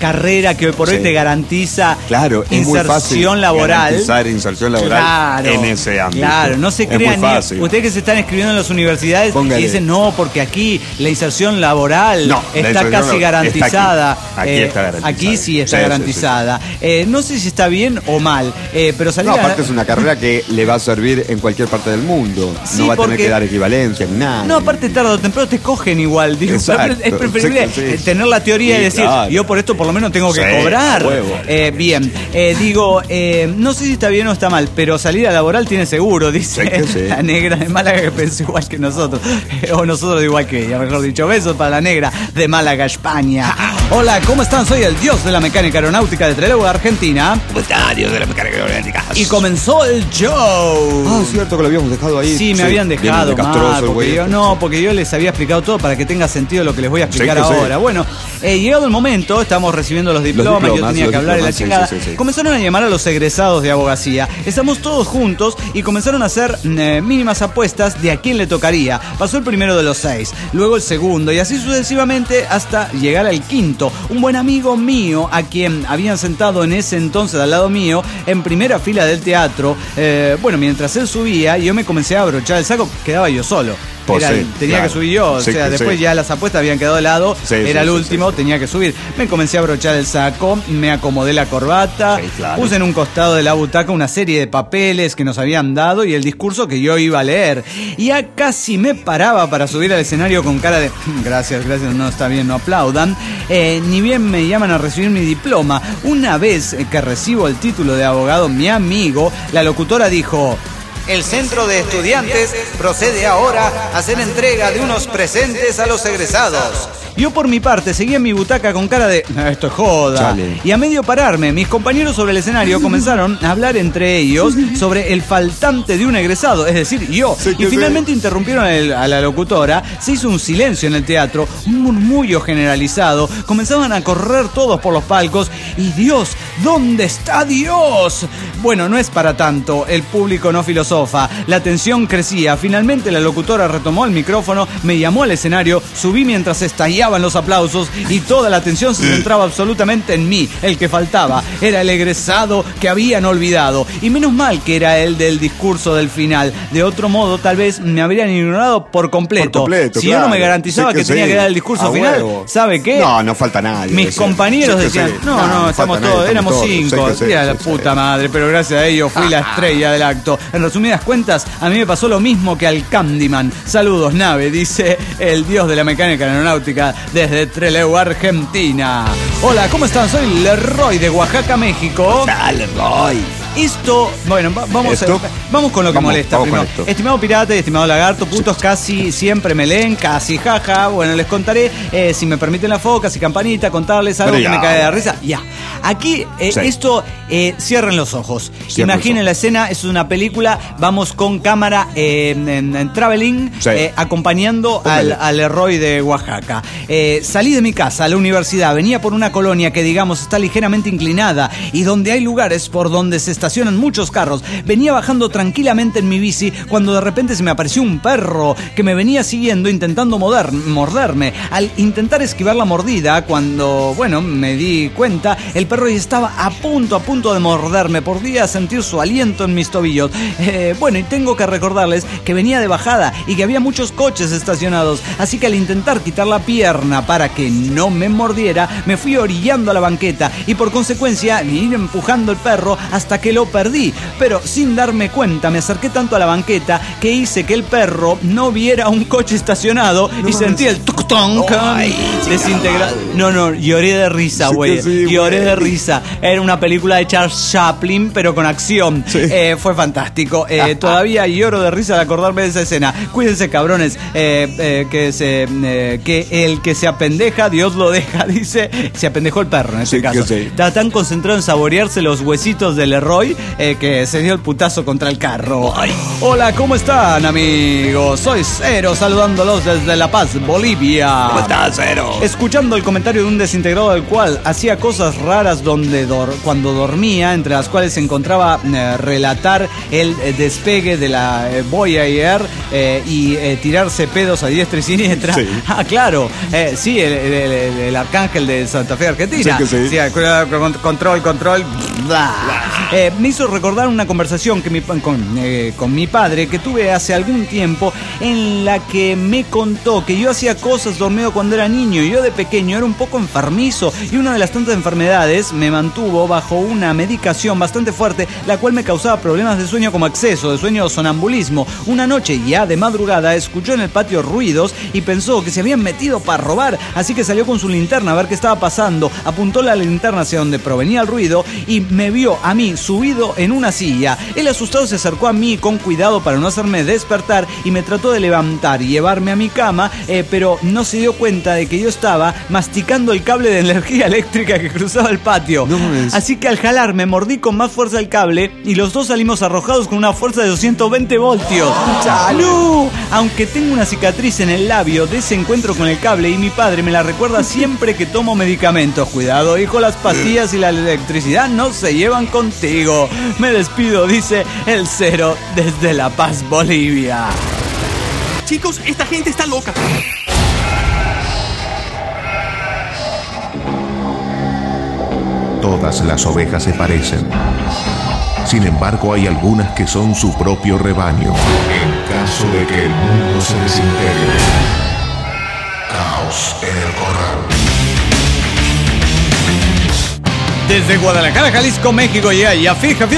carrera que hoy por Sí. hoy te garantiza Claro, es muy fácil inserción laboral. garantizar inserción laboral Claro, en ese ámbito. Claro, no se Es muy crean. ni- fácil. Ustedes que se están escribiendo en las universidades Póngale. y dicen, no, porque aquí la inserción laboral No, la está inserción casi laboral garantizada. está aquí. Aquí Eh, está garantizada. Aquí sí está Sí, sí, garantizada. Eh, no sé si está bien o mal, eh, pero salir No, a- aparte es una carrera que le va a servir en cualquier parte del mundo. Sí, no va a tener porque- que dar equivalencia ni nada. No, aparte tarde o temprano te cogen igual. Digo, Exacto. es preferible Sí, sí. eh, tener la teoría Sí, y decir, claro. yo por esto por lo menos tengo que Sí, cobrar. a huevo. Eh, bien, eh, digo, eh, no sé si está bien o está mal, pero salida laboral tiene seguro, dice Sí que sí. la negra de Málaga, que pensó igual que nosotros. Eh, o nosotros igual que ella, mejor dicho. Besos para la negra de Málaga, España. Hola, ¿cómo están? Soy el dios de la mecánica aeronáutica de Trelew, Argentina. ¿Cómo está, Dios de la mecánica aeronáutica? Y comenzó el show. Ah, cierto que lo habíamos dejado ahí. Sí, me habían bien dejado de castroso mal, el porque güey yo, este. no, porque yo les había explicado todo para que tenga sentido lo que les voy a explicar Sí, que sí. ahora. Bueno, eh, llegado el momento, estamos recibiendo los diplomas, diplomas, yo tenía los que hablar de la diplomas, sí, chingada. sí, sí, sí. Comenzaron a llamar a los egresados de abogacía. Estamos todos juntos y comenzaron a hacer eh, mínimas apuestas de a quién le tocaría. Pasó el primero de los seis, luego el segundo y así sucesivamente hasta llegar al quinto. Un buen amigo mío, a quien habían sentado en ese entonces al lado mío, en primera fila del teatro, eh, bueno, mientras él subía, yo me comencé a abrochar el saco, quedaba yo solo. Pues Era- sí, tenía claro. que subir yo, o Sí, sea, que después sí. ya las apuestas habían quedado de lado, Sí, era sí, el sí, último, tenía que subir. Me comencé a abrochar el saco, me acomodé la corbata, Sí, claro. puse en un costado de la butaca una serie de papeles que nos habían dado y el discurso que yo iba a leer. Y ya casi me paraba para subir al escenario con cara de gracias, gracias, no está bien, no aplaudan. Eh, ni bien me llaman a recibir mi diploma. Una vez que recibo el título de abogado, mi amigo, la locutora dijo: el Centro de Estudiantes procede ahora a hacer entrega de unos presentes a los egresados. Yo por mi parte seguía en mi butaca con cara de "Ah, esto es joda". Chale. Y a medio pararme, mis compañeros sobre el escenario comenzaron a hablar entre ellos sobre el faltante de un egresado, es decir, yo. Sí, que Y sí. finalmente interrumpieron el- a la locutora, se hizo un silencio en el teatro, un murmullo generalizado, comenzaban a correr todos por los palcos y Dios, ¿dónde está Dios? Bueno, no es para tanto, el público no filosofa, la tensión crecía, finalmente la locutora retomó el micrófono, me llamó al escenario, subí mientras estallaban los aplausos y toda la atención se centraba absolutamente en mí, el que faltaba, era el egresado que habían olvidado, y menos mal que era el del discurso del final, de otro modo tal vez me habrían ignorado por completo. Por completo, si yo no me claro. garantizaba Sí que, que tenía sí. que dar el discurso A final, huevo. ¿sabe qué? No, no falta nadie. Mis decía. compañeros Sí que decían, sí. no, no, falta estamos nadie, todos, éramos todos. cinco. Sí que sí, Mira la sí, sí. puta madre, pero gracias a ellos fui la estrella del acto. En resumidas cuentas, a mí me pasó lo mismo que al Candyman. Saludos, nave, dice el dios de la mecánica aeronáutica desde Trelew, Argentina. Hola, ¿cómo están? Soy Leroy de Oaxaca, México. Dale, Roy. Esto, bueno, va- vamos, ¿Esto? a- vamos con lo que Vamos, molesta vamos con primero. esto. Estimado pirata y estimado lagarto, putos casi siempre me leen, casi jaja. Bueno, les contaré, eh, si me permiten la focas y campanita, contarles algo Pero que ya, me cae de la bueno. risa. Ya. Aquí, eh, Sí. esto, eh, cierren los ojos. Cierren Imaginen los la ojos. escena, es una película, vamos con cámara eh, en, en traveling, Sí. eh, acompañando al, Póngale. al Leroy de Oaxaca. Eh, salí de mi casa a la universidad, venía por una colonia que digamos está ligeramente inclinada y donde hay lugares por donde se estacionan muchos carros. Venía bajando tranquilamente en mi bici cuando de repente se me apareció un perro que me venía siguiendo intentando moder- morderme. Al intentar esquivar la mordida, cuando, bueno, me di cuenta, el perro ya estaba a punto, a punto de morderme. Podía sentir su aliento en mis tobillos. Eh, bueno, y tengo que recordarles que venía de bajada y que había muchos coches estacionados. Así que al intentar quitar la pierna para que no me mordiera, me fui orillando a la banqueta y por consecuencia ir empujando el perro hasta que lo perdí. Pero sin darme cuenta me acerqué tanto a la banqueta que hice que el perro no viera un coche estacionado y sentí el tuc-tonk desintegrado. No, no, lloré de risa, Sí güey. que sí, lloré güey. de risa. Era una película de Charles Chaplin, pero con acción. Sí. Eh, fue fantástico. Eh, todavía lloro de risa de acordarme de esa escena. Cuídense, cabrones, eh, eh, que, se, eh, que el que se apendeja, Dios lo deja, dice. Se apendejó el perro en este Sí, caso. que sí. Está tan concentrado en saborearse los huesitos del Leroy Roy, eh, que se dio el putazo contra el carro. Ay. Hola, ¿cómo están, amigos? Soy Cero, saludándolos desde La Paz, Bolivia. ¿Cómo estás, Cero? Escuchando el comentario de un desintegrado del cual hacía cosas raras donde dor- cuando dormía, entre las cuales se encontraba eh, relatar el eh, despegue de la eh, Voyager eh, y eh, tirarse pedos a diestra y siniestra. Sí. Ah, claro. Eh, sí, el, el, el, el arcángel de Santa Fe, Argentina. Sí, que sí. Sí, con- control, control. Blah. Eh, me hizo recordar una conversación que mi, con, eh, con mi padre que tuve hace algún tiempo, en la que me contó que yo hacía cosas dormido cuando era niño. Yo de pequeño era un poco enfermizo y una de las tantas enfermedades me mantuvo bajo una medicación bastante fuerte, la cual me causaba problemas de sueño como exceso de sueño o sonambulismo. Una noche ya de madrugada escuchó en el patio ruidos y pensó que se habían metido para robar, así que salió con su linterna a ver qué estaba pasando. Apuntó la linterna hacia donde provenía el ruido y me vio a mí subido en una silla. El asustado se acercó a mí con cuidado para no hacerme despertar y me trató de levantar y llevarme a mi cama, eh, pero no se dio cuenta de que yo estaba masticando el cable de energía eléctrica que cruzaba el patio. No mames. Así que al jalarme mordí con más fuerza el cable y los dos salimos arrojados con una fuerza de doscientos veinte voltios. ¡Salud! Aunque tengo una cicatriz en el labio de ese encuentro con el cable y mi padre me la recuerda siempre que tomo medicamentos. Cuidado, hijo, las pastillas y la electricidad no se llevan contigo. Me despido, dice el Cero desde La Paz, Bolivia. Chicos, esta gente está loca. Todas las ovejas se parecen. Sin embargo, hay algunas que son su propio rebaño. En caso de que el mundo se desintegre, caos en el corral. Desde Guadalajara, Jalisco, México, llega Yafid, Jafid,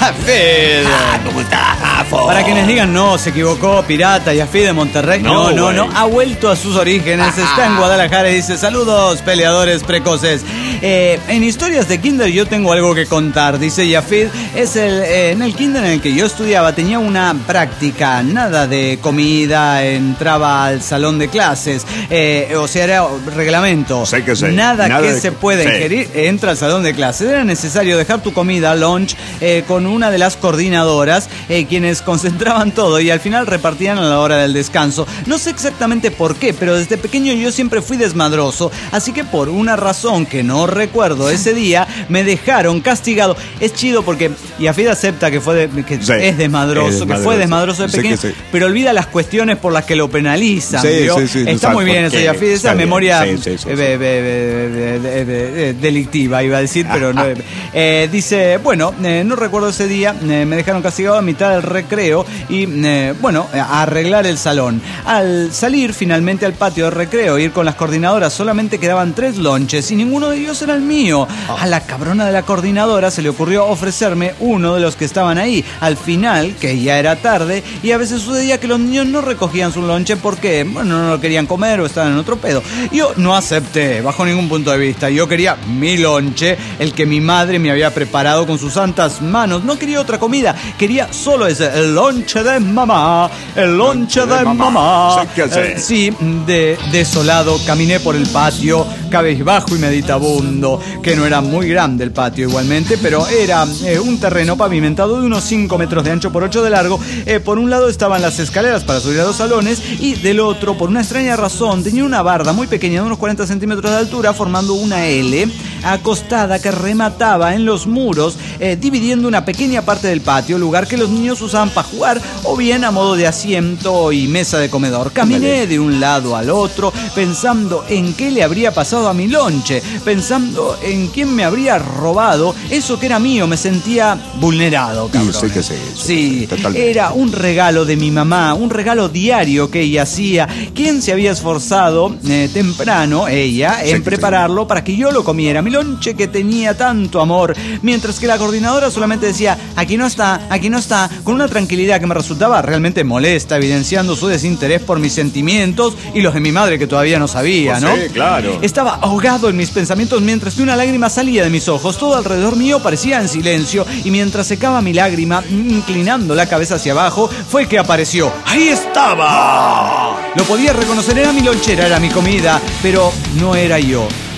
Jafid. Ah, ¿cómo estás, Jafo? Para quienes digan, no, se equivocó, pirata, Yafid de Monterrey. No, no, no, no, ha vuelto a sus orígenes, está en Guadalajara y dice, saludos, peleadores precoces. Eh, en historias de kinder yo tengo algo que contar, dice Yafid. Es el, eh, en el kinder en el que yo estudiaba tenía una práctica, nada de comida, entraba al salón de clases, eh, o sea, era reglamento. Sé que sé. Nada, Nada que de- se pueda sí. ingerir, entra al salón de clases. Era necesario dejar tu comida, lunch, eh, con una de las coordinadoras, eh, quienes concentraban todo y al final repartían a la hora del descanso. No sé exactamente por qué, pero desde pequeño yo siempre fui desmadroso, así que por una razón que no recuerdo ese día, me dejaron castigado. Es chido porque Yafid acepta que fue de, que Sí, es desmadroso, es que desmadroso. fue desmadroso de Sí pequeño, que sí. pero olvida las cuestiones por las que lo penalizan. Sí, ¿vio? sí, sí, no Está sabe muy bien por eso, qué. Yafid, esa Está bien. memoria Sí, sí, sí, eh, sí. be- be- be- be- be- be- be- delictiva, iba a decir, pero no. Eh, dice, bueno, eh, no recuerdo ese día, eh, me dejaron castigado a mitad del recreo y, eh, bueno, a arreglar el salón. Al salir finalmente al patio de recreo, ir con las coordinadoras, solamente quedaban tres lonches y ninguno de ellos era el mío. A la cabrona de la coordinadora se le ocurrió ofrecerme uno de los que estaban ahí. Al final, que ya era tarde, y a veces sucedía que los niños no recogían su lonche porque, bueno, no lo querían comer o estaban en otro pedo. Yo no acepté, bajo ningún punto de vista. Yo quería mi lonche, el que mi madre me había preparado con sus santas manos. No quería otra comida, quería solo ese, el lonche de mamá, el lonche de, de mamá. mamá. Sí, ¿qué sé? Eh, sí, de desolado, caminé por el patio, cabizbajo y meditabundo, que no era muy grande el patio igualmente, pero era eh, un terreno pavimentado de unos cinco metros de ancho por ocho de largo. Eh, por un lado estaban las escaleras para subir a los salones y del otro, por una extraña razón, tenía una barda muy pequeña de unos cuarenta centímetros de altura formando una L acostada que remataba en los muros, eh, dividiendo una pequeña parte del patio, lugar que los niños usaban para jugar o bien a modo de asiento y mesa de comedor. Caminé de un lado al otro pensando en qué le habría pasado a mi lonche, pensando en quién me habría robado eso que era mío. Me sentía vulnerado, cabrón. Sí, que sí, Sí, totalmente. era un regalo de mi mamá, un regalo diario que ella hacía. ¿Quién se había esforzado eh, temprano, ella, Sí, en que prepararlo sí. para que yo lo comiera? Mi lonche que tenía tanto amor, mientras que la coordinadora solamente decía, aquí no está, aquí no está, con una tranquilidad que me resultaba realmente molesta, evidenciando su desinterés por mis sentimientos y los de mi madre que todavía no sabía, Pues ¿no? sí, claro. Estaba ahogado en mis pensamientos mientras que una lágrima salía de mis ojos. Todo alrededor mío parecía en silencio y mientras secaba mi lágrima, inclinando la cabeza hacia abajo, fue que apareció. ¡Ahí estaba! Lo podía reconocer, era mi lonchera, era mi comida, pero no era yo.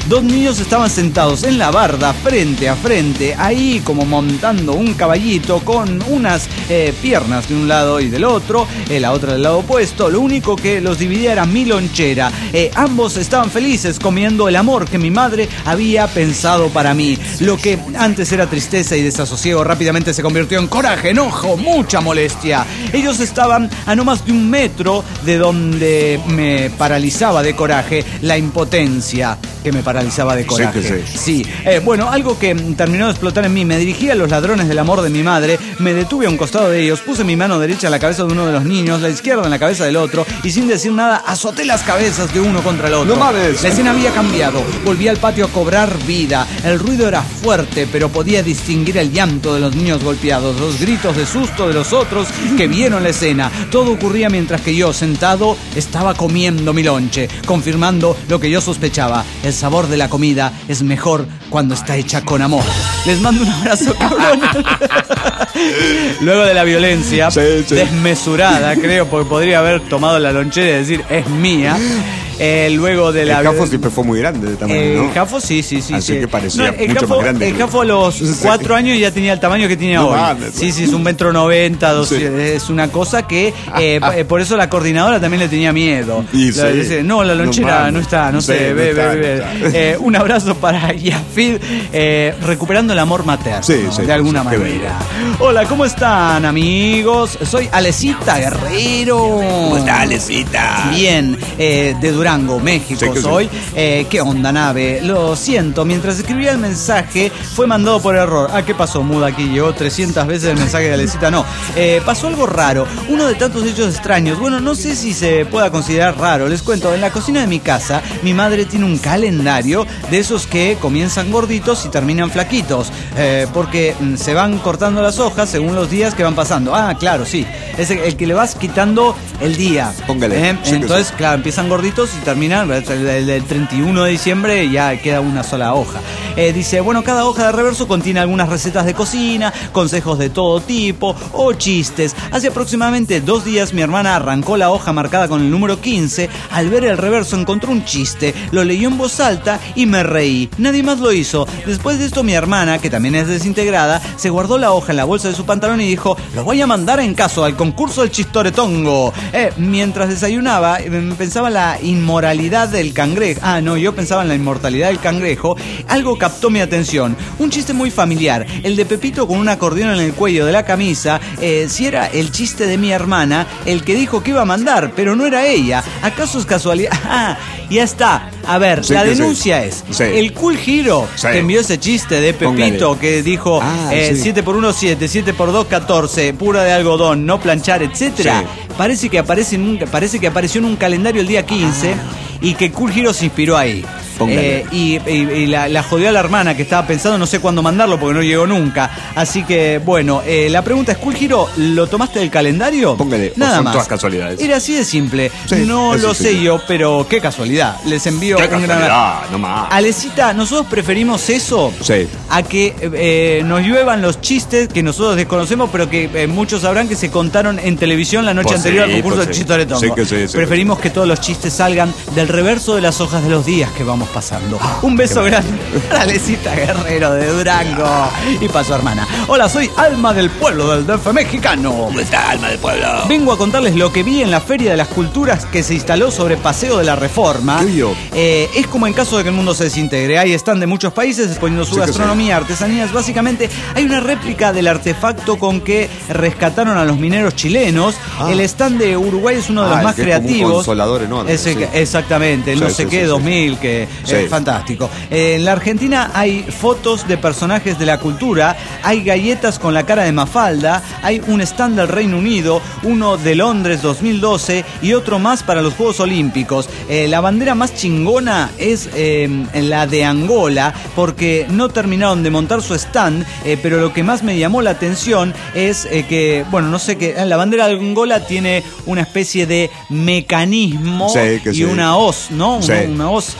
Dos niños estaban sentados en la barda, frente a frente, ahí como montando un caballito con unas eh, piernas de un lado y del otro, eh, la otra del lado opuesto. Lo único que los dividía era mi lonchera. Eh, ambos estaban felices comiendo el amor que mi madre había pensado para mí. Lo que antes era tristeza y desasosiego rápidamente se convirtió en coraje, enojo, mucha molestia. Ellos estaban a no más de un metro de donde me paralizaba de coraje la impotencia que me paralizaba de coraje. Sí, que sí. Sí, eh, bueno, algo que terminó de explotar en mí. Me dirigí a los ladrones del amor de mi madre, me detuve a un costado de ellos, puse mi mano derecha en la cabeza de uno de los niños, la izquierda en la cabeza del otro, y sin decir nada azoté las cabezas de uno contra el otro. ¡No mames! La escena había cambiado. Volví al patio a cobrar vida. El ruido era fuerte, pero podía distinguir el llanto de los niños golpeados, los gritos de susto de los otros que vieron la escena. Todo ocurría mientras que yo, sentado, estaba comiendo mi lonche, confirmando lo que yo sospechaba. El sabor de la comida es mejor cuando está hecha con amor. Les mando un abrazo, cabrón. Luego de la violencia sí, sí. desmesurada, creo, porque podría haber tomado la lonchera y decir, es mía. Eh, luego de la... El Jafo siempre fue muy grande de tamaño, eh, ¿no? El Jafo sí, sí, sí. Así sí. que parecía no, el mucho Jafo, más grande. El Jafo a los sí. cuatro años ya tenía el tamaño que tiene no hoy. Mames, sí, sí, es un metro noventa, dos, sí. Es una cosa que... Eh, eh, por eso la coordinadora también le tenía miedo. Y la, sí. dice, no, la lonchera no, no está, no sí, sé, ve, no ve, ve. Eh, un abrazo para Yafid, eh, recuperando el amor materno, sí, sí, de alguna sí, manera. Hola, ¿cómo están, amigos? Soy Alecita Guerrero. ¿Cómo está, Alecita? Bien, eh, de Durango, México sí, soy. Sí. Eh, ¿Qué onda, nave? Lo siento, mientras escribía el mensaje fue mandado por error. Ah, ¿qué pasó, Muda? Aquí llegó trescientas veces el mensaje de Alecita. No, eh, pasó algo raro. Uno de tantos hechos extraños. Bueno, no sé si se pueda considerar raro. Les cuento, en la cocina de mi casa, mi madre tiene un calendario de esos que comienzan gorditos y terminan flaquitos. Eh, porque mm, se van cortando las hojas según los días que van pasando. Ah, claro, sí. Es el, el que le vas quitando el día. Póngale. Eh, sí entonces, sí. claro, empiezan gorditos y terminan el, el, el treinta y uno de diciembre ya queda una sola hoja. Eh, dice, bueno, cada hoja de reverso contiene algunas recetas de cocina, consejos de todo tipo o chistes. Hace aproximadamente dos días mi hermana arrancó la hoja marcada con el número quince. Al ver el reverso encontró un chiste, lo leyó en voz alta y me reí. Nadie más lo hizo. Después de esto mi hermana, que también es desintegrada, se guardó la hoja en la bolsa de su pantalón y dijo, lo voy a mandar en caso al concurso del chistoretongo. Eh, mientras desayunaba, pensaba en la inmoralidad del cangrejo. Ah, no, yo pensaba en la inmortalidad del cangrejo. Algo captó mi atención. Un chiste muy familiar. El de Pepito con un acordeón en el cuello de la camisa. Eh, si era el chiste de mi hermana, el que dijo que iba a mandar, pero no era ella. ¿Acaso es casualidad? Ah, ya está. A ver, sí, la denuncia sí. es sí. el Cool Hero sí. que envió ese chiste de Pepito. Póngale. Que dijo ah, eh, sí. siete por uno, siete, siete por dos, catorce, pura de algodón, no planchar, etcétera. Sí. Parece que aparece en un, parece que apareció en un calendario el día quince ah. y que Cool Hero se inspiró ahí. Eh, y y, y la, la jodió a la hermana que estaba pensando no sé cuándo mandarlo porque no llegó nunca. Así que, bueno, eh, la pregunta es, Cool Hero, ¿lo tomaste del calendario? Póngale, nada son más. Todas casualidades. Era así de simple. Sí, no lo sé simple. yo, pero qué casualidad. Les envío qué un gran... no más. Alecita, nosotros preferimos eso sí. a que eh, nos lluevan los chistes que nosotros desconocemos, pero que eh, muchos sabrán que se contaron en televisión la noche pues anterior sí, al concurso pues del sí. chistoretongo. Sí, que sí, sí, preferimos que, que todos los chistes salgan del reverso de las hojas de los días que vamos pasando. Un beso grande para Alecita Guerrero de Durango y para su hermana. Hola, soy Alma del Pueblo del D F mexicano. ¿Cómo está, Alma del Pueblo? Vengo a contarles lo que vi en la Feria de las Culturas que se instaló sobre Paseo de la Reforma. Eh, es como en caso de que el mundo se desintegre. Ahí están de muchos países exponiendo su sí, gastronomía, sí. artesanías. Básicamente hay una réplica del artefacto con que rescataron a los mineros chilenos. Ah. El stand de Uruguay es uno de ah, los más que creativos. Es como un consolador enorme. Ese, sí. Exactamente, el sí, no sé sí, qué, sí, dos mil, sí. que sí. es fantástico. Eh, en la Argentina hay fotos de personajes de la cultura, hay galletas con la cara de Mafalda, hay un stand del Reino Unido, uno de Londres dos mil doce y otro más para los Juegos Olímpicos. Eh, la bandera más chingona es eh, la de Angola, porque no terminaron de montar su stand, eh, pero lo que más me llamó la atención es eh, que, bueno, no sé qué, la bandera de Angola tiene una especie de mecanismo sí, y sí. una hoz, ¿no? Sí. Una, una hoz eh,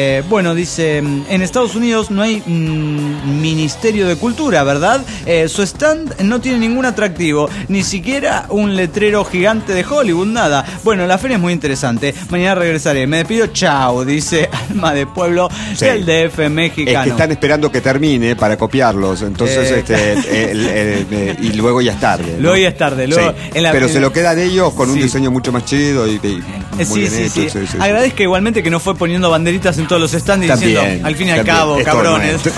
Eh, bueno, dice, en Estados Unidos no hay mm, Ministerio de Cultura, ¿verdad? Eh, su stand no tiene ningún atractivo, ni siquiera un letrero gigante de Hollywood, nada. Bueno, la feria es muy interesante. Mañana regresaré. Me despido, chao, dice Alma de Pueblo Sí. del D F mexicano. Es que están esperando que termine para copiarlos, entonces Eh, este, el- el- el- y luego ya es tarde, ¿no? Luego ya es tarde. Luego, Sí. en la- Pero en- se lo quedan ellos con un Sí. diseño mucho más chido y, y muy Eh, sí, bien sí, hecho. sí. sí, sí, sí. Agradezco igualmente que no fue poniendo banderitas en todos los stands y También, diciendo, al fin y al también, cabo, es todo cabrones. nuestro.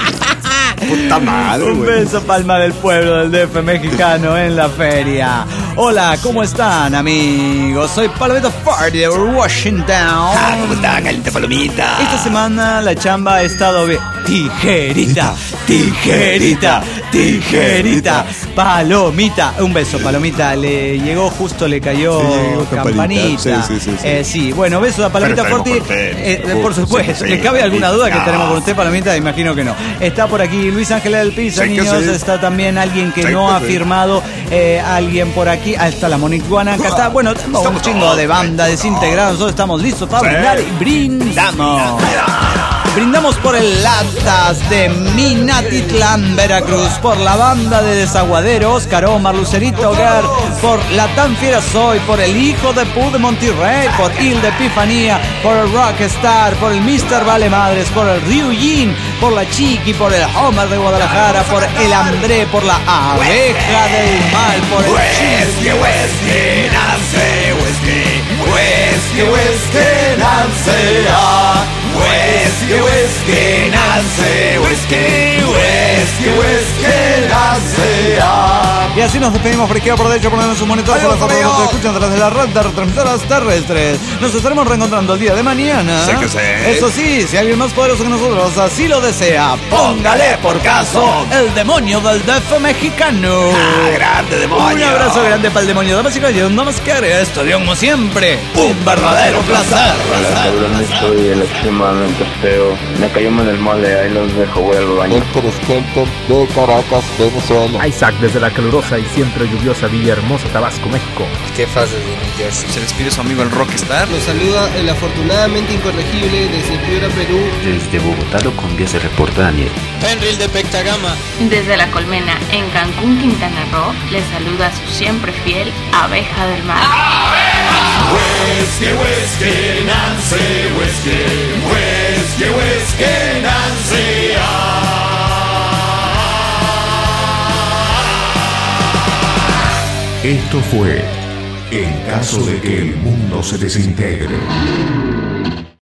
Puta madre, Un güey. beso, Palma del Pueblo del D F mexicano en la feria. Hola, ¿cómo están, amigos? Soy Palomita Party de Washington. Ah, ¿cómo está, caliente palomita? Esta semana la chamba ha estado bien. Tijerita, tijerita, tijerita, palomita. Un beso, palomita. Le llegó justo, le cayó Sí, llegó campanita. campanita. Sí, sí, sí, sí. Eh, sí, bueno, beso a Palomita Pero Forti. estaremos contentos. Eh, por supuesto, Sí, ¿le cabe sí, alguna sí. duda que No. tenemos con usted, Palomita? Imagino que no. Está por aquí Luis Ángel del Pizza, Sí que niños. sí. Está también alguien que Sí no que ha sí. firmado. eh, alguien por aquí. Ah, está la Monicuana. Acá está. Bueno, tenemos un Estamos chingo todos, de banda desintegrada. Nosotros estamos listos para Sí. brindar y brindamos. Brindamos por el Latas de Minatitlán, Veracruz, por la banda de Desaguadero, Oscar Omar, Lucerito Hogar, por la tan fiera Soy, por el hijo de Pu de Monterrey, por Hilda Epifanía, por el Rockstar, por el mister Vale Madres, por el Ryujin, por la Chiqui, por el Homer de Guadalajara, por el André, por la Abeja del Mal, por el Whisky, Whisky, Nancy, Whisky, Whisky, Whisky, Nancy, ah. Whisky, whisky, Nancy, whisky, whisky, whisky, Nancy, ah. Y así nos despedimos por izquierda, por derecha, por en su monitor, por las otras que nos escuchan tras de la red de retransmisoras terrestres. Nos estaremos reencontrando el día de mañana. Sí que sí. Eso sí, si alguien más poderoso que nosotros así lo desea, póngale por caso el demonio del D F mexicano. Ah, grande demonio. Un abrazo grande para el demonio. Damas y caballeros, no más que esto, Dios, como siempre, un verdadero placer. Hola, cabrones, soy el extremadamente feo. Me cayó en el mole, ahí los dejo, voy al baño. de Caracas, Venezuela. Isaac desde la calurosa y siempre lluviosa Villahermosa, Tabasco, México. Stefas desde New Jersey. Se despide su amigo el Rockstar. Los saluda el afortunadamente incorregible desde Piura, Perú. Desde Bogotá lo cumbia se reporta Daniel. Penril de Pectagama. Desde La Colmena, en Cancún, Quintana Roo, les saluda su siempre fiel Abeja del Mar. Whisky, whisky, Nancy, whisky, whisky, whisky, Nancy, ah. Esto fue En caso de que el mundo se desintegre.